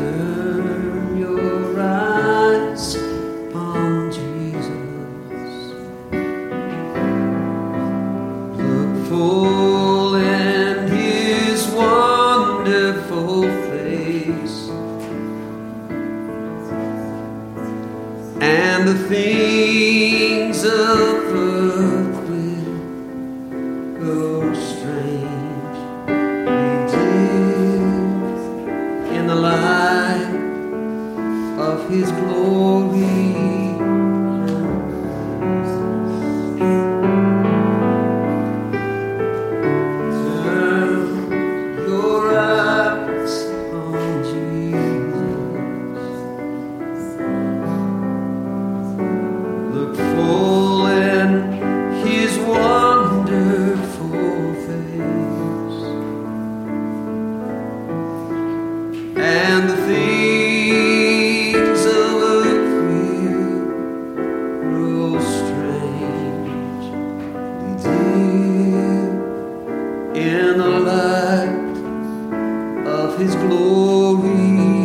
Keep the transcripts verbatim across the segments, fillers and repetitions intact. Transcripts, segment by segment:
Turn your eyes upon Jesus. Look full in his wonderful face, and the things of earth will go strange. In the light of his glory, turn your eyes on Jesus. Look full in his wonderful face, and the things of earth will grow strangely dim in the light of his glory.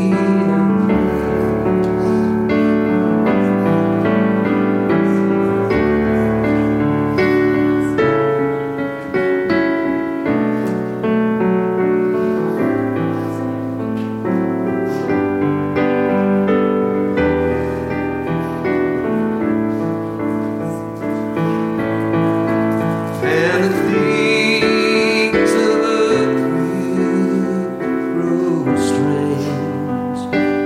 And the things of earth will grow strange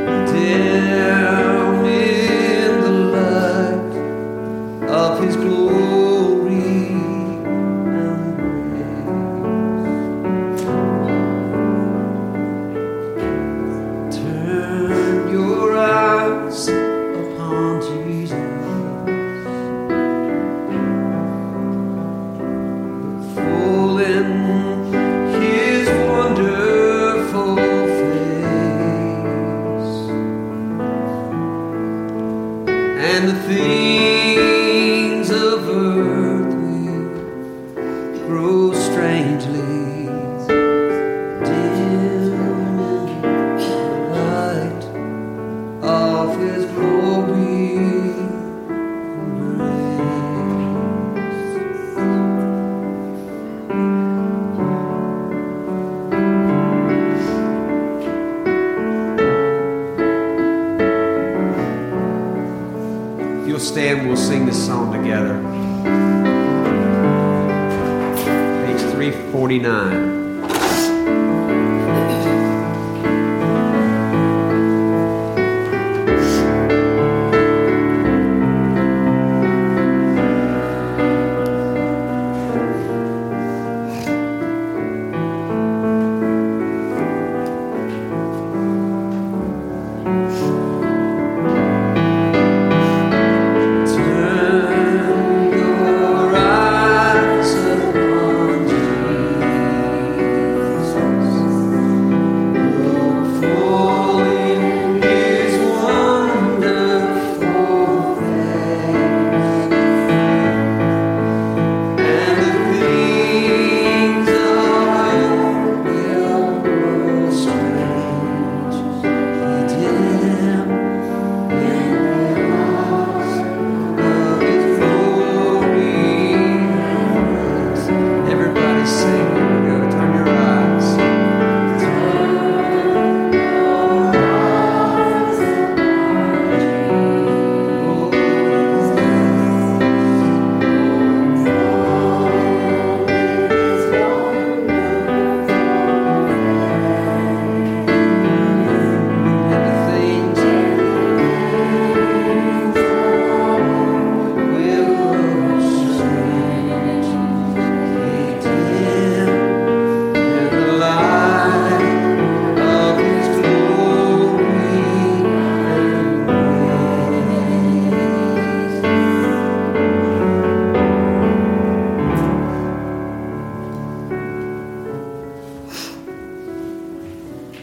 down in the light of his glory and grace. Turn your eyes upon Jesus. Full in his wonderful face, and the things of earth will grow strangely dim in the light of his glory and grace. If you'll stand, we'll sing this song together. Page three forty-nine.